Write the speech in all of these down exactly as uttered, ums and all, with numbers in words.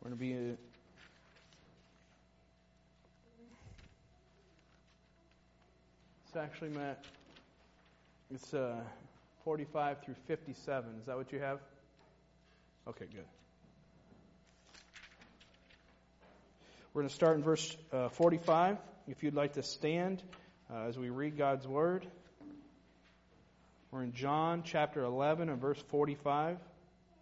We're going to be... It's actually, Matt, it's uh, forty-five through fifty-seven. Is that what you have? Okay, good. We're going to start in verse uh, forty-five. If you'd like to stand uh, as we read God's Word. We're in John chapter eleven and verse forty-five. It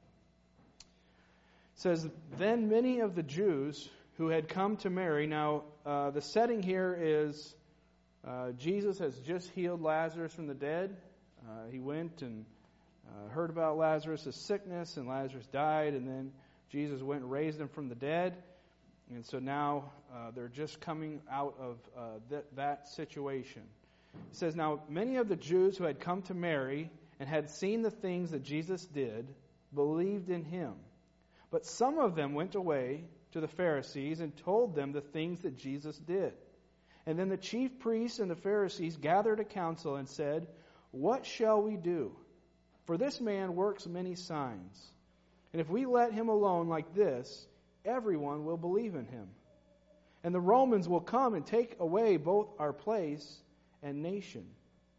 says, "Then many of the Jews who had come to Mary..." Now, uh, the setting here is uh, Jesus has just healed Lazarus from the dead. Uh, he went and uh, heard about Lazarus' sickness, and Lazarus died, and then Jesus went and raised him from the dead. And so now uh, they're just coming out of uh, th- that situation. It says, "Now many of the Jews who had come to Mary and had seen the things that Jesus did believed in him. But some of them went away to the Pharisees and told them the things that Jesus did. And then the chief priests and the Pharisees gathered a council and said, 'What shall we do? For this man works many signs. And if we let him alone like this, everyone will believe in him. And the Romans will come and take away both our place and nation.'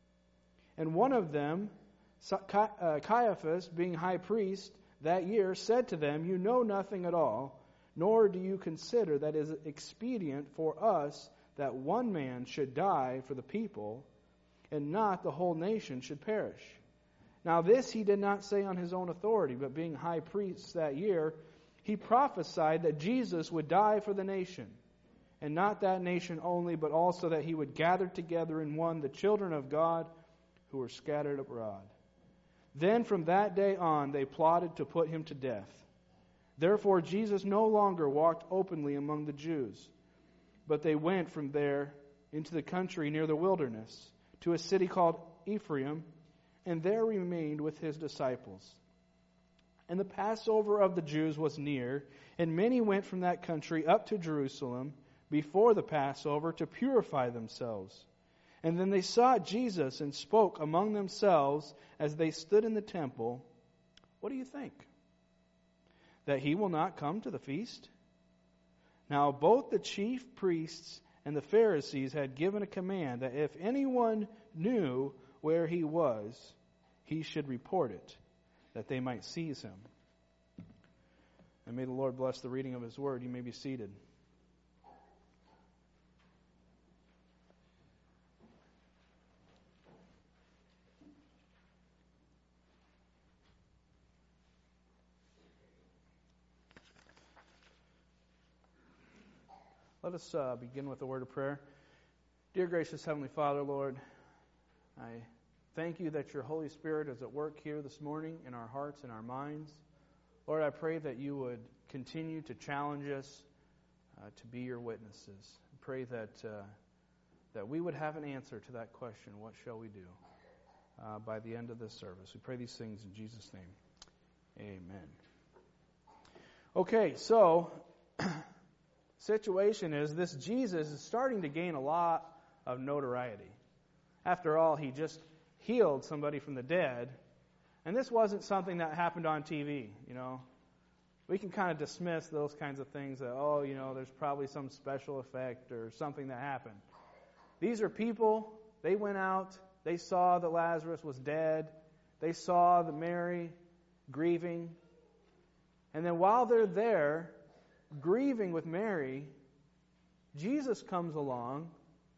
And one of them, Caiaphas, being high priest that year, said to them, 'You know nothing at all, nor do you consider that it is expedient for us that one man should die for the people, and not the whole nation should perish.' Now this he did not say on his own authority, but being high priest that year, he prophesied that Jesus would die for the nation, and not that nation only, but also that he would gather together in one the children of God who were scattered abroad. Then from that day on they plotted to put him to death. Therefore Jesus no longer walked openly among the Jews, but they went from there into the country near the wilderness, to a city called Ephraim, and there remained with his disciples. And the Passover of the Jews was near, and many went from that country up to Jerusalem before the Passover to purify themselves. And then they sought Jesus and spoke among themselves as they stood in the temple, 'What do you think? That he will not come to the feast?' Now both the chief priests and the Pharisees had given a command that if anyone knew where he was, he should report it, that they might seize him." And may the Lord bless the reading of His Word. You may be seated. Let us uh, begin with a word of prayer. Dear gracious Heavenly Father, Lord, I thank you that your Holy Spirit is at work here this morning in our hearts and our minds. Lord, I pray that you would continue to challenge us uh, to be your witnesses. I pray that uh, that we would have an answer to that question, what shall we do, uh, by the end of this service. We pray these things in Jesus' name. Amen. Okay, so situation is this Jesus is starting to gain a lot of notoriety. After all, he just healed somebody from the dead. And this wasn't something that happened on T V, you know. We can kind of dismiss those kinds of things that, oh, you know, there's probably some special effect or something that happened. These are people, they went out, they saw that Lazarus was dead, they saw the Mary grieving. And then while they're there, grieving with Mary, Jesus comes along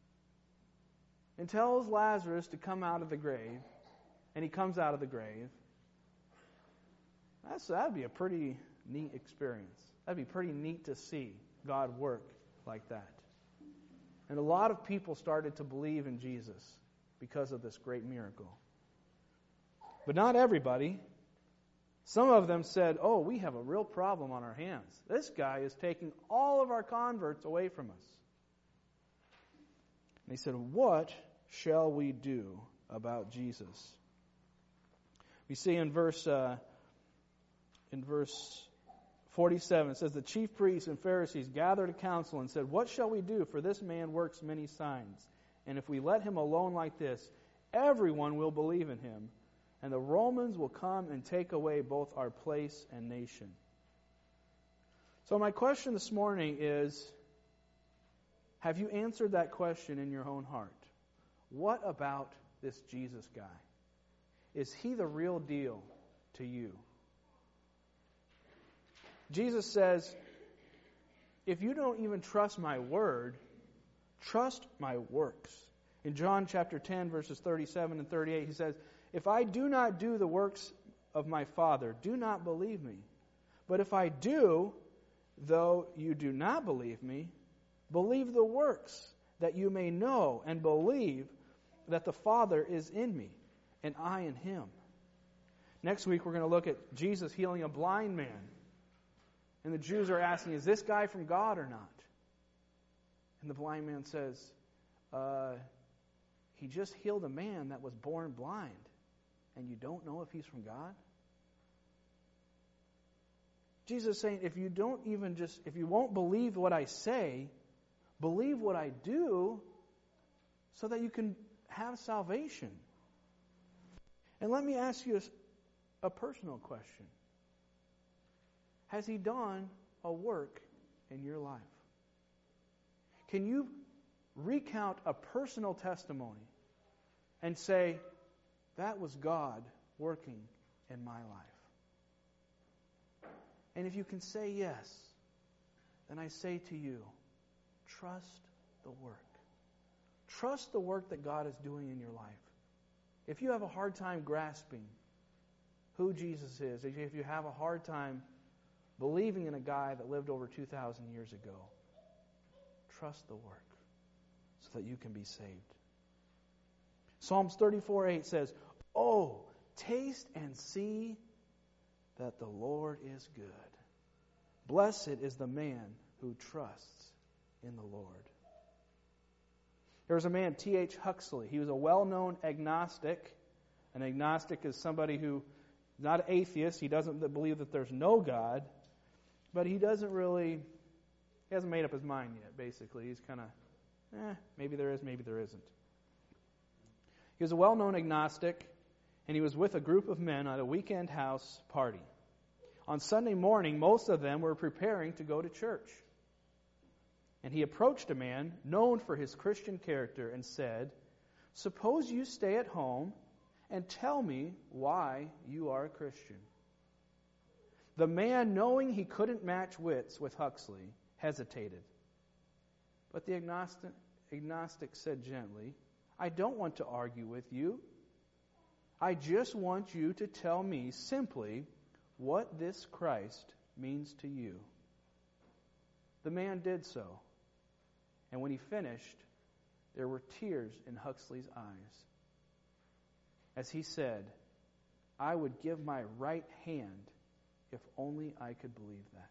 and tells Lazarus to come out of the grave. And he comes out of the grave. That's, that'd be a pretty neat experience. That'd be pretty neat to see God work like that. And a lot of people started to believe in Jesus because of this great miracle. But not everybody. Some of them said, oh, we have a real problem on our hands. This guy is taking all of our converts away from us. And they said, what shall we do about Jesus? We see in verse uh, in verse forty-seven, it says, the chief priests and Pharisees gathered a council and said, what shall we do? For this man works many signs. And if we let him alone like this, everyone will believe in him. And the Romans will come and take away both our place and nation. So my question this morning is, have you answered that question in your own heart? What about this Jesus guy? Is he the real deal to you? Jesus says, if you don't even trust my word, trust my works. In John chapter ten, verses thirty-seven and thirty-eight, he says, if I do not do the works of my Father, do not believe me. But if I do, though you do not believe me, believe the works, that you may know and believe that the Father is in me, and I in him. Next week we're going to look at Jesus healing a blind man. And the Jews are asking, is this guy from God or not? And the blind man says, uh, he just healed a man that was born blind, and you don't know if he's from God? Jesus is saying, if you don't even just, if you won't believe what I say, believe what I do so that you can have salvation. And let me ask you a, a personal question. Has he done a work in your life? Can you recount a personal testimony and say, that was God working in my life? And if you can say yes, then I say to you, trust the work. Trust the work that God is doing in your life. If you have a hard time grasping who Jesus is, if you have a hard time believing in a guy that lived over two thousand years ago, trust the work so that you can be saved. Psalms thirty-four eight says, oh, taste and see that the Lord is good. Blessed is the man who trusts in the Lord. There was a man, T H Huxley. He was a well-known agnostic. An agnostic is somebody who is not an atheist. He doesn't believe that there's no God, but he doesn't really, he hasn't made up his mind yet, basically. He's kind of, eh, maybe there is, maybe there isn't. He was a well-known agnostic, and he was with a group of men at a weekend house party. On Sunday morning, most of them were preparing to go to church. And he approached a man known for his Christian character and said, suppose you stay at home and tell me why you are a Christian. The man, knowing he couldn't match wits with Huxley, hesitated. But the agnostic, agnostic said gently, I don't want to argue with you. I just want you to tell me simply what this Christ means to you. The man did so. And when he finished, there were tears in Huxley's eyes as he said, I would give my right hand if only I could believe that.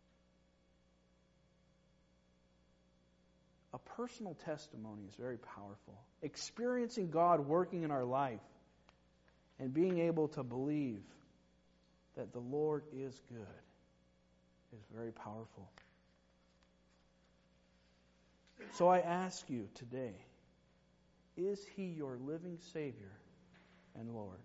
A personal testimony is very powerful. Experiencing God working in our life and being able to believe that the Lord is good is very powerful. So I ask you today, is he your living Savior and Lord?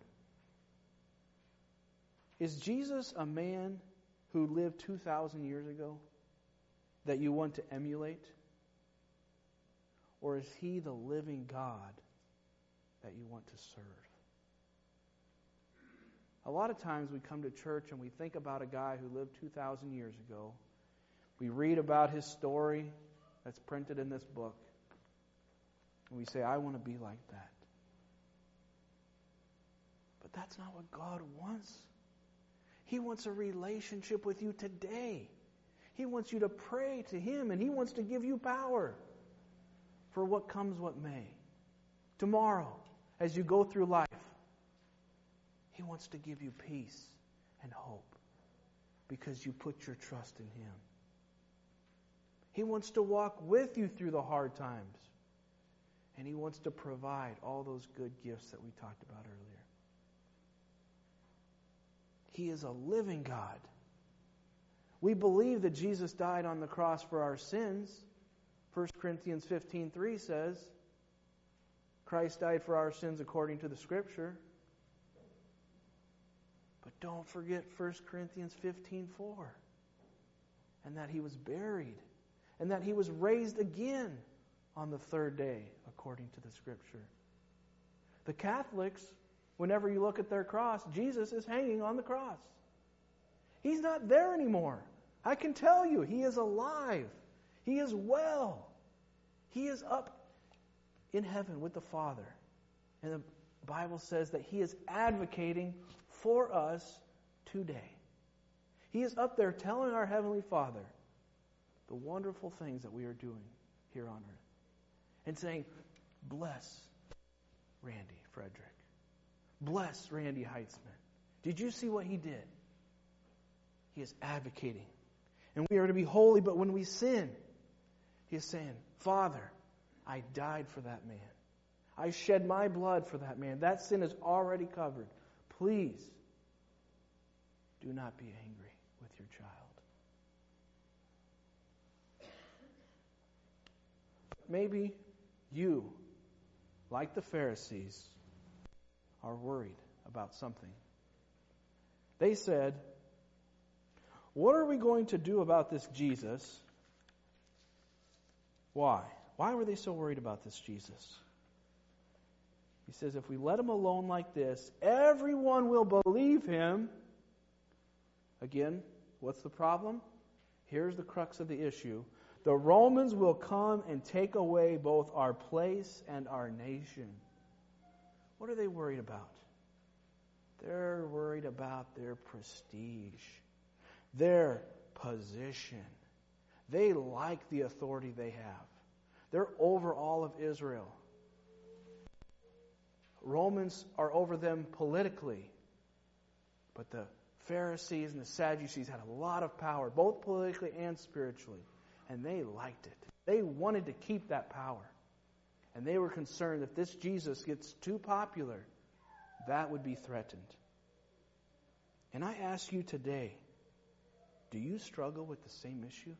Is Jesus a man who lived two thousand years ago that you want to emulate? Or is he the living God that you want to serve? A lot of times we come to church and we think about a guy who lived two thousand years ago. We read about his story that's printed in this book. And we say, I want to be like that. But that's not what God wants. He wants a relationship with you today. He wants you to pray to him, and he wants to give you power for what comes what may. Tomorrow, as you go through life, he wants to give you peace and hope because you put your trust in him. He wants to walk with you through the hard times. And he wants to provide all those good gifts that we talked about earlier. He is a living God. We believe that Jesus died on the cross for our sins. First Corinthians fifteen three says, Christ died for our sins according to the Scripture. But don't forget First Corinthians fifteen four. and that he was buried, and that he was raised again on the third day, according to the Scripture. The Catholics, whenever you look at their cross, Jesus is hanging on the cross. He's not there anymore. I can tell you, he is alive. He is well. He is up in heaven with the Father. And the Bible says that he is advocating for us today. He is up there telling our Heavenly Father the wonderful things that we are doing here on earth. And saying, bless Randy Frederick. Bless Randy Heitzman. Did you see what he did? He is advocating. And we are to be holy, but when we sin, he is saying, Father, I died for that man. I shed my blood for that man. That sin is already covered. Please, do not be angry with your child. Maybe you, like the Pharisees, are worried about something. They said, what are we going to do about this Jesus? Why? Why were they so worried about this Jesus? He says, if we let him alone like this, everyone will believe him. Again, what's the problem? Here's the crux of the issue. The Romans will come and take away both our place and our nation. What are they worried about? They're worried about their prestige, their position. They like the authority they have. They're over all of Israel. Romans are over them politically. But the Pharisees and the Sadducees had a lot of power, both politically and spiritually. And they liked it. They wanted to keep that power. And they were concerned that if this Jesus gets too popular, that would be threatened. And I ask you today, do you struggle with the same issue?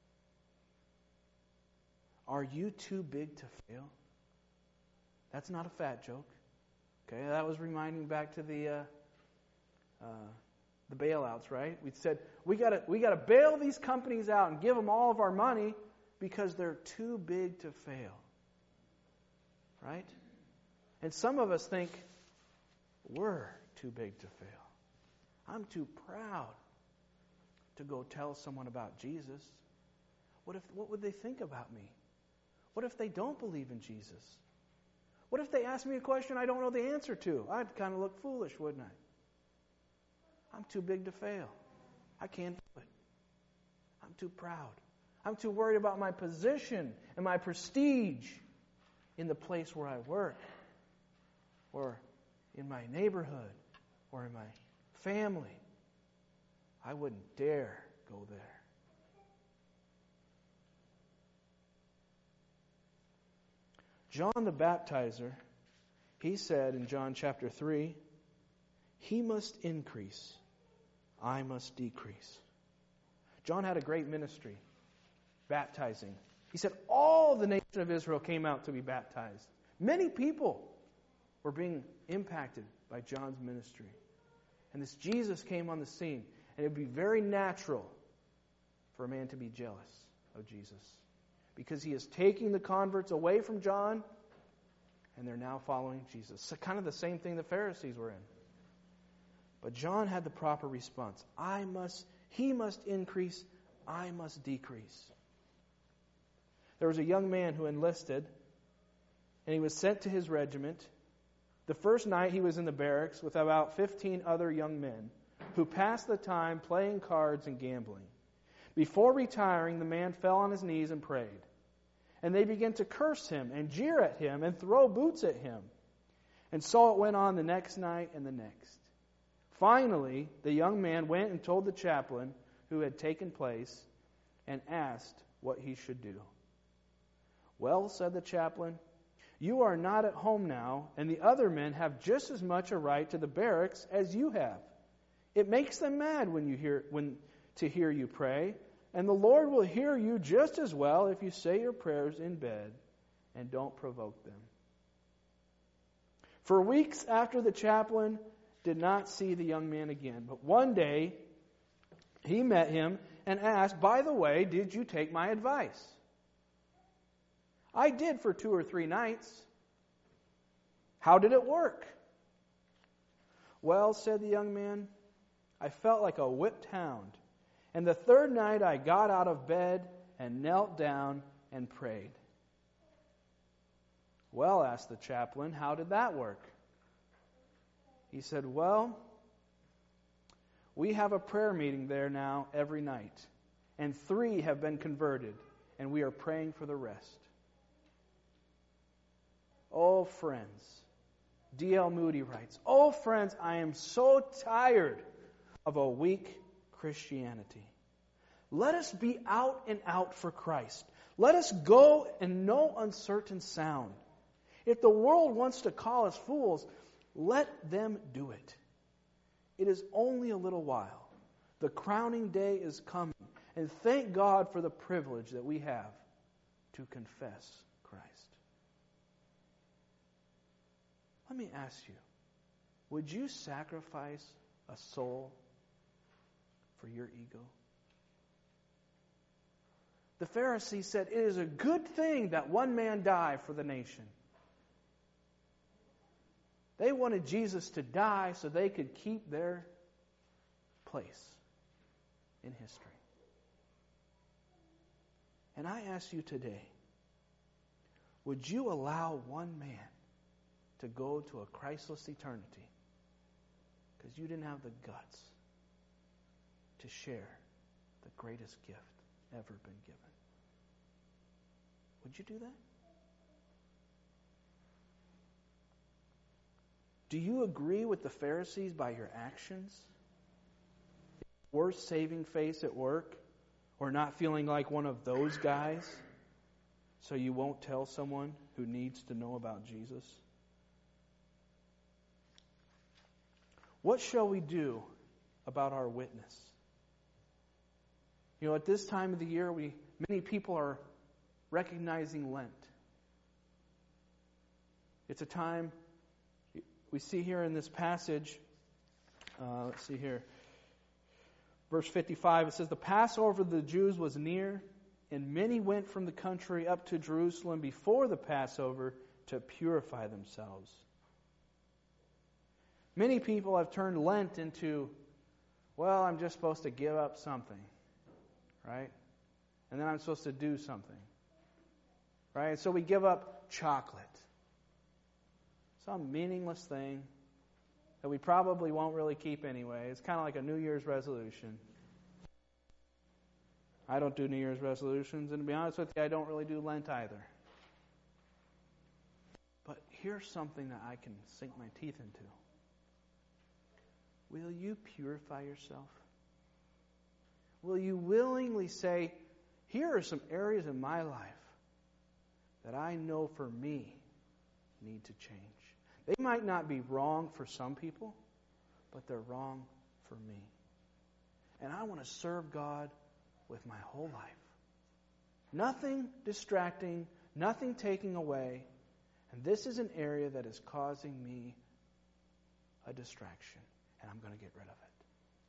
Are you too big to fail? That's not a fat joke. Okay, that was reminding back to the uh, uh, the bailouts, right? We said we got to we got to bail these companies out and give them all of our money because they're too big to fail, right? And some of us think we're too big to fail. I'm too proud to go tell someone about Jesus. What if? What would they think about me? What if they don't believe in Jesus? What if they ask me a question I don't know the answer to? I'd kind of look foolish, wouldn't I? I'm too big to fail. I can't do it. I'm too proud. I'm too worried about my position and my prestige in the place where I work, or in my neighborhood, or in my family. I wouldn't dare go there. John the Baptizer, he said in John chapter three, he must increase, I must decrease. John had a great ministry, baptizing. He said all the nation of Israel came out to be baptized. Many people were being impacted by John's ministry. And this Jesus came on the scene, and it would be very natural for a man to be jealous of Jesus. Because he is taking the converts away from John, and they're now following Jesus. So kind of the same thing the Pharisees were in. But John had the proper response. I must, he must increase, I must decrease. There was a young man who enlisted, and he was sent to his regiment. The first night he was in the barracks with about fifteen other young men who passed the time playing cards and gambling. Before retiring, the man fell on his knees and prayed. And they began to curse him and jeer at him and throw boots at him. And so it went on the next night and the next. Finally, the young man went and told the chaplain who had taken place and asked what he should do. Well, said the chaplain, you are not at home now, and the other men have just as much a right to the barracks as you have. It makes them mad when you hear when to hear you pray, and the Lord will hear you just as well if you say your prayers in bed and don't provoke them. For weeks after, the chaplain did not see the young man again, but one day he met him and asked, by the way, did you take my advice? I did for two or three nights. How did it work? Well, said the young man, I felt like a whipped hound. And the third night I got out of bed and knelt down and prayed. Well, asked the chaplain, how did that work? He said, well, we have a prayer meeting there now every night, and three have been converted, and we are praying for the rest. Oh, friends, D L Moody writes, oh, friends, I am so tired of a weak Christianity. Let us be out and out for Christ. Let us go in no uncertain sound. If the world wants to call us fools, let them do it. It is only a little while. The crowning day is coming, and thank God for the privilege that we have to confess Christ. Let me ask you, would you sacrifice a soul for your ego? The Pharisees said, it is a good thing that one man die for the nation. They wanted Jesus to die so they could keep their place in history. And I ask you today, would you allow one man to go to a Christless eternity because you didn't have the guts to share the greatest gift ever been given? Would you do that? Do you agree with the Pharisees by your actions? Worse saving face at work, or not feeling like one of those guys, so you won't tell someone who needs to know about Jesus? What shall we do about our witness? You know, at this time of the year, we many people are recognizing Lent. It's a time, we see here in this passage, uh, let's see here, verse fifty-five, it says, the Passover of the Jews was near, and many went from the country up to Jerusalem before the Passover to purify themselves. Many people have turned Lent into, well, I'm just supposed to give up something, right? And then I'm supposed to do something, right? And so we give up chocolate. Some meaningless thing that we probably won't really keep anyway. It's kind of like a New Year's resolution. I don't do New Year's resolutions, and to be honest with you, I don't really do Lent either. But here's something that I can sink my teeth into. Will you purify yourself? Will you willingly say, here are some areas in my life that I know for me need to change. They might not be wrong for some people, but they're wrong for me. And I want to serve God with my whole life. Nothing distracting, nothing taking away. And this is an area that is causing me a distraction. And I'm going to get rid of it.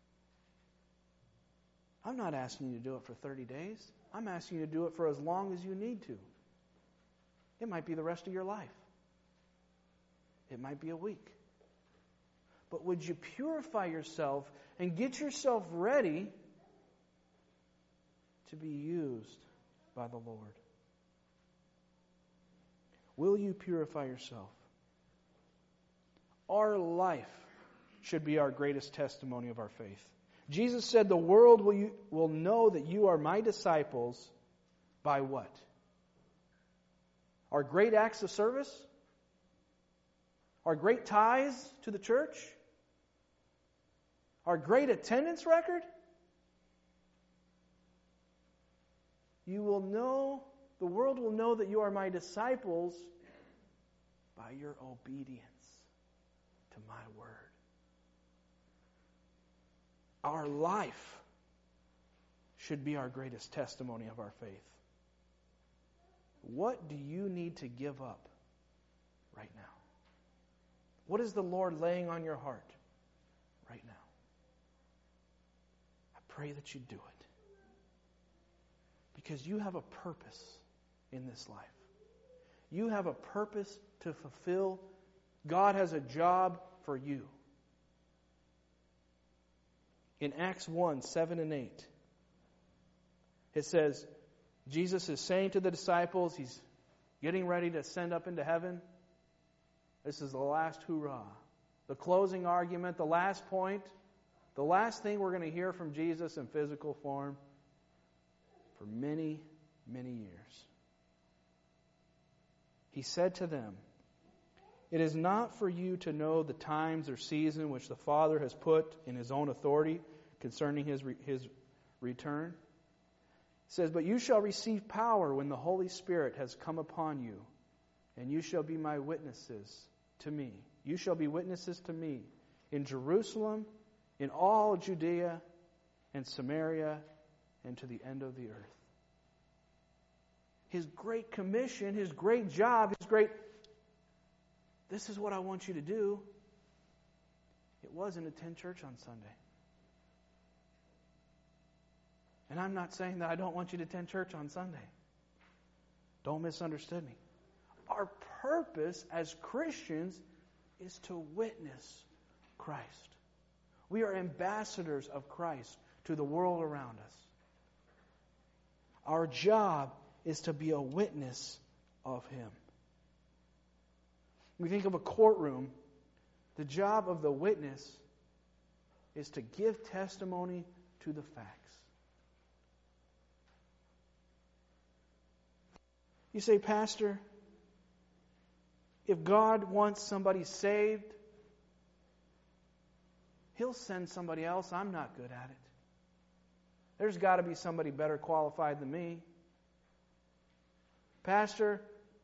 I'm not asking you to do it for thirty days. I'm asking you to do it for as long as you need to. It might be the rest of your life. It might be a week. But would you purify yourself and get yourself ready to be used by the Lord? Will you purify yourself? Our life should be our greatest testimony of our faith. Jesus said, the world will, you, will know that you are my disciples by what? Our great acts of service? Our great ties to the church? Our great attendance record? You will know, the world will know that you are my disciples by your obedience to my word. Our life should be our greatest testimony of our faith. What do you need to give up right now? What is the Lord laying on your heart right now? I pray that you do it. Because you have a purpose in this life. You have a purpose to fulfill. God has a job for you. In Acts one, seven and eight, it says, Jesus is saying to the disciples, He's getting ready to ascend up into heaven. This is the last hoorah. The closing argument, the last point, the last thing we're going to hear from Jesus in physical form for many, many years. He said to them, "It is not for you to know the times or season which the Father has put in His own authority concerning His, re- his return." It says, "But you shall receive power when the Holy Spirit has come upon you, and you shall be my witnesses to me. You shall be witnesses to me in Jerusalem, in all Judea and Samaria, and to the end of the earth." His great commission, His great job, His great, this is what I want you to do. It wasn't attend church on Sunday. And I'm not saying that I don't want you to attend church on Sunday. Don't misunderstand me. Our purpose as Christians is to witness Christ. We are ambassadors of Christ to the world around us. Our job is to be a witness of Him. We think of a courtroom. The job of the witness is to give testimony to the facts. You say, "Pastor, if God wants somebody saved, He'll send somebody else. I'm not good at it. There's got to be somebody better qualified than me. Pastor,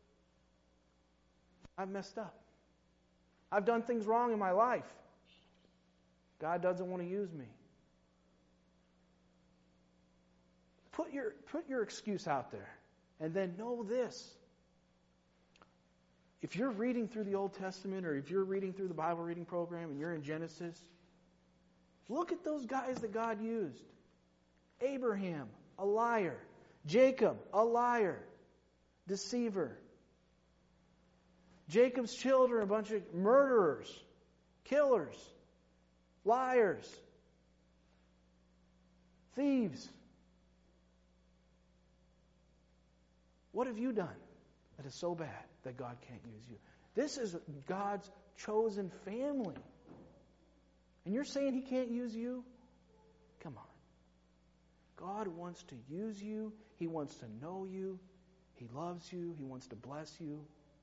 I've messed up. I've done things wrong in my life. God doesn't want to use me." Put your, put your excuse out there. And then know this. If you're reading through the Old Testament, or if you're reading through the Bible reading program and you're in Genesis, look at those guys that God used. Abraham, a liar. Jacob, a liar. Deceiver. Jacob's children, a bunch of murderers, killers, liars, thieves. What have you done that is so bad that God can't use you? This is God's chosen family. And you're saying He can't use you? Come on. God wants to use you. He wants to know you. He loves you. He wants to bless you.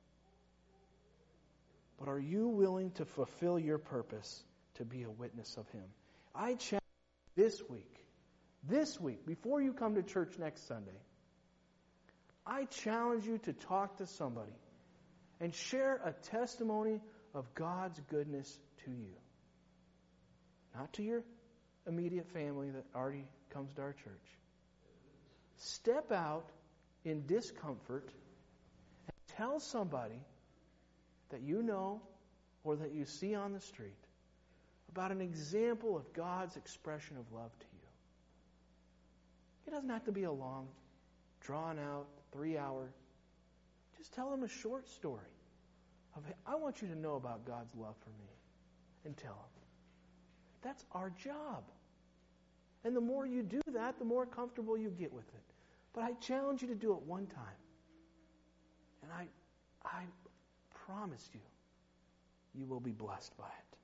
But are you willing to fulfill your purpose to be a witness of Him? I challenge you this week, this week, before you come to church next Sunday, I challenge you to talk to somebody and share a testimony of God's goodness to you. Not to your immediate family that already comes to our church. Step out in discomfort and tell somebody that you know or that you see on the street about an example of God's expression of love to you. It doesn't have to be a long, drawn out, three hour. Just tell them a short story of, I want you to know about God's love for me. And tell them. That's our job. And the more you do that, the more comfortable you get with it. But I challenge you to do it one time. And I, I promise you, you will be blessed by it.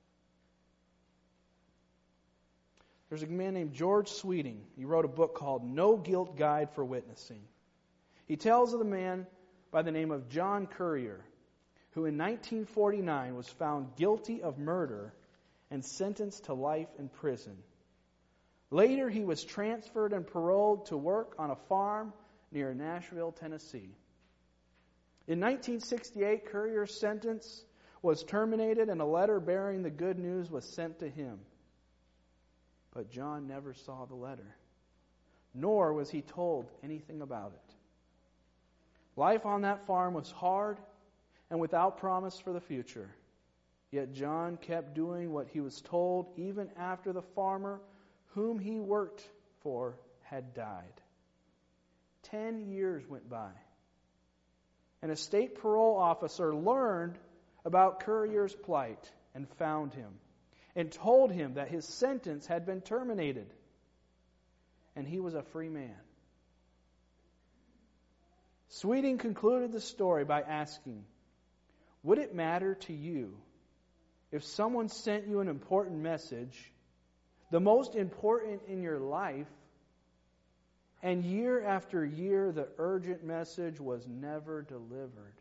There's a man named George Sweeting. He wrote a book called No Guilt Guide for Witnessing. He tells of the man by the name of John Currier, who in nineteen forty-nine was found guilty of murder and sentenced to life in prison. Later, he was transferred and paroled to work on a farm near Nashville, Tennessee. In nineteen sixty-eight, Currier's sentence was terminated and a letter bearing the good news was sent to him. But John never saw the letter, nor was he told anything about it. Life on that farm was hard and without promise for the future. Yet John kept doing what he was told even after the farmer whom he worked for had died. Ten years went by. And a state parole officer learned about Currier's plight and found him and told him that his sentence had been terminated and he was a free man. Sweeting concluded the story by asking, would it matter to you if someone sent you an important message, the most important in your life, and year after year the urgent message was never delivered?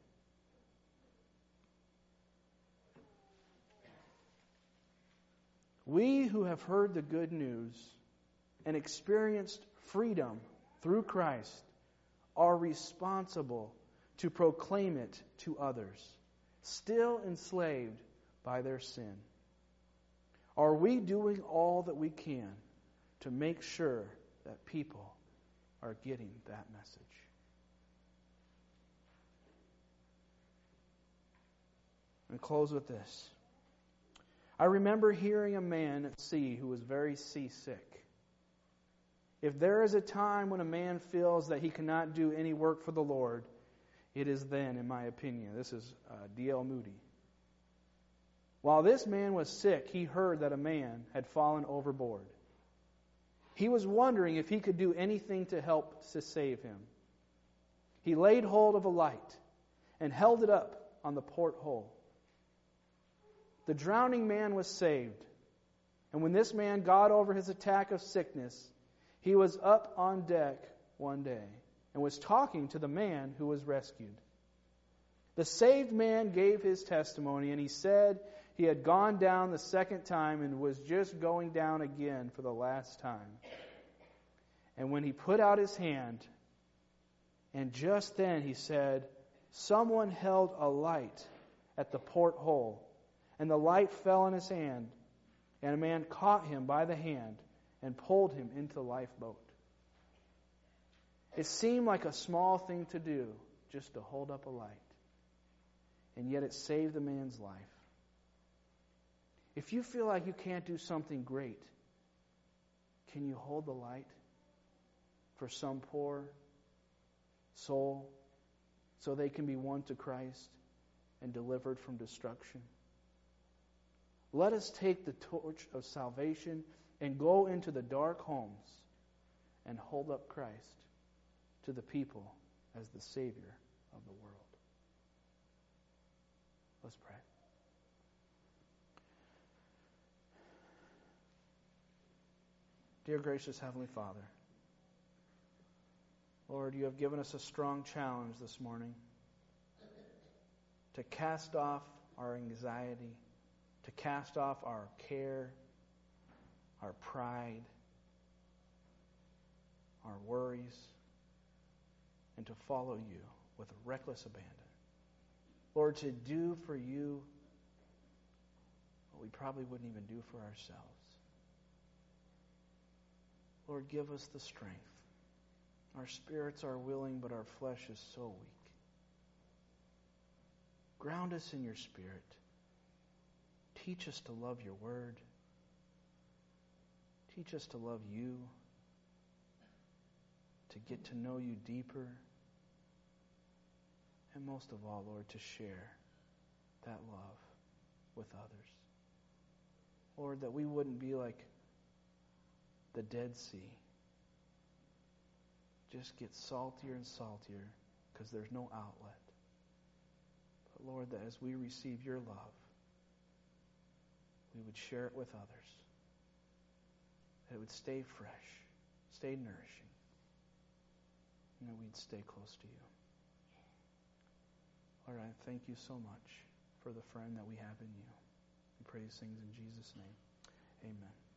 We who have heard the good news and experienced freedom through Christ are responsible to proclaim it to others, still enslaved by their sin. Are we doing all that we can to make sure that people are getting that message? And close with this. I remember hearing a man at sea who was very seasick. If there is a time when a man feels that he cannot do any work for the Lord, it is then, in my opinion. This is uh, D L Moody. While this man was sick, he heard that a man had fallen overboard. He was wondering if he could do anything to help to save him. He laid hold of a light and held it up on the porthole. The drowning man was saved. And when this man got over his attack of sickness, he was up on deck one day and was talking to the man who was rescued. The saved man gave his testimony, and he said he had gone down the second time and was just going down again for the last time. And when he put out his hand, and just then he said, someone held a light at the porthole, and the light fell in his hand, and a man caught him by the hand and pulled him into the lifeboat. It seemed like a small thing to do, just to hold up a light. And yet it saved the man's life. If you feel like you can't do something great, can you hold the light for some poor soul so they can be won to Christ and delivered from destruction? Let us take the torch of salvation and go into the dark homes and hold up Christ to the people as the Savior of the world. Let's pray. Dear gracious Heavenly Father, Lord, you have given us a strong challenge this morning to cast off our anxiety, to cast off our care, our pride, our worries, and to follow you with reckless abandon. Lord, to do for you what we probably wouldn't even do for ourselves. Lord, give us the strength. Our spirits are willing, but our flesh is so weak. Ground us in your Spirit. Teach us to love your word. Teach us to love you, to get to know you deeper, and most of all, Lord, to share that love with others. Lord, that we wouldn't be like the Dead Sea. Just get saltier and saltier because there's no outlet. But Lord, that as we receive your love, we would share it with others. That it would stay fresh, stay nourishing, and that we'd stay close to you. Lord, I thank you so much for the friend that we have in you. We pray these things in Jesus' name. Amen.